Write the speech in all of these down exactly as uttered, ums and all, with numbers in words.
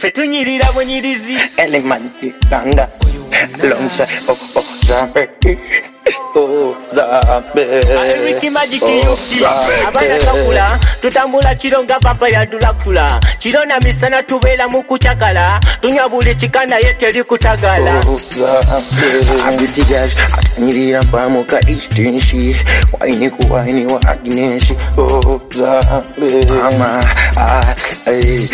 fetunyirira bunyirizi elemanti kanda alongside oh oh Zambe oh Zambe Wiki Magic yuki abana takula tutambula chironga papa ya Dracula chirona misana tubela mukuchakala tunya buli chikana yeteli kutagala oh Zambe abitigash atanyirira pamu ka distance waini ku waini wa Agnes oh Zambe ama ah eh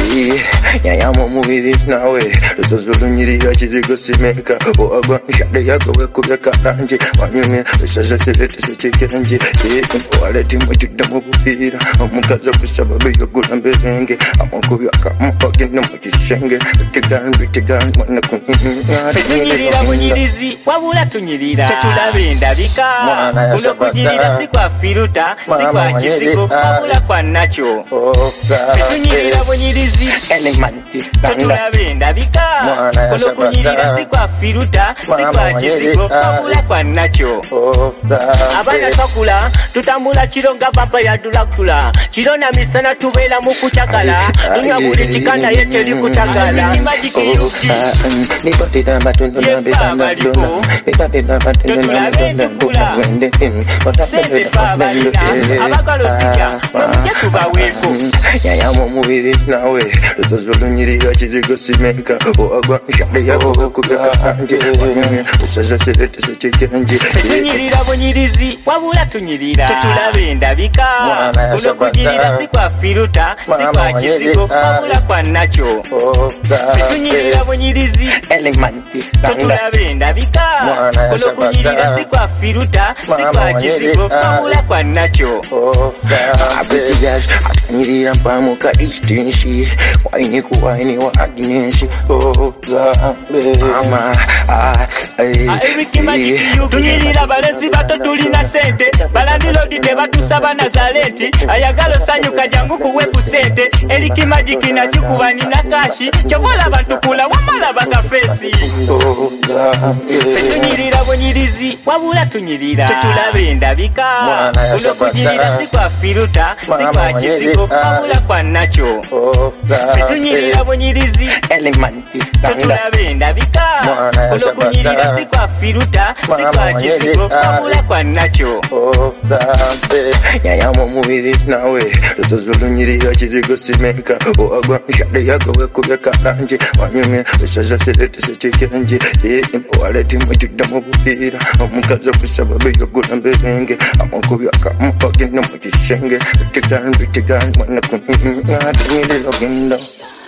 ya ya mu mubiri nawe uzozulunyirira kizigo simeka oagwa shade yako we kubeka ranje wanyume usaza tete sekenje eh waleti mujida mu bufira omukaza kusaba biyo gulambenge amakubya kamukoge no mukishenge tigan bitigan mwana kunyirira bunyirizi wabula tunyirira tetulabe ndabika kuno kunyirira si kwa firuta si kwa kisigo wabula kwa nacho tunyirira bunyirizi elemanti tetulabe ndabika kuno kunyirira si kwa firuta si kwa kisigo wabula kwa nacho abana takula tutambula chironga papa ya Dracula chirona misana tubela mukuchakala tunya buli chikana yeteli kutagala Magic yuki nipotida matunda na bitanda dona nipotida matunda na bitanda dona wende in sente fabali abakalo sija mumje tubaweko ya ya mu mubiri nawe uzozulunyirira kizigo simeka oagwa shade yako kubeka anje usaza tete sekenje tunyirira bunyirizi wabula tunyirira tetulabe ndabika kuno kunyirira si kwa firuta si kwa kisigo wabula kwa nacho tunyirira bunyirizi elemanti tetulabe ndabika kuno kunyirira si kwa firuta si kwa kisigo wabula kwa nacho abitigash atanyirira pamu ka distance waini ku waini wa Agnes oh Zambe ama ah eh Wiki Magic yuki tunyirira balezi bato tulina sente balandilo dite batusaba Nazareti ayagalo sanyuka jangu kuwepu sente Wiki Magic na chukubani na kashi chobola bantu kula wamala bakafesi oh Zambe tunyirira bunyirizi wabula tunyirira tetulabe ndabika kuno kunyirira si kwa firuta si kwa kisigo wabula kwa nacho tunyirira bunyirizi elemanti tetulabe ndabika kuno kunyirira si kwa firuta si kwa kisigo wabula kwa nacho Zambe ya ya mu mubiri nawe uzozulunyirira kizigo simeka oagwa shade yako we kubeka ranje wanyume usaza tete sekenje eh waleti mujida mu bufira omukaza kusaba biyo gulambenge amakubya kamukoge no mukishenge tigan bitigan mwana kunyirira gendo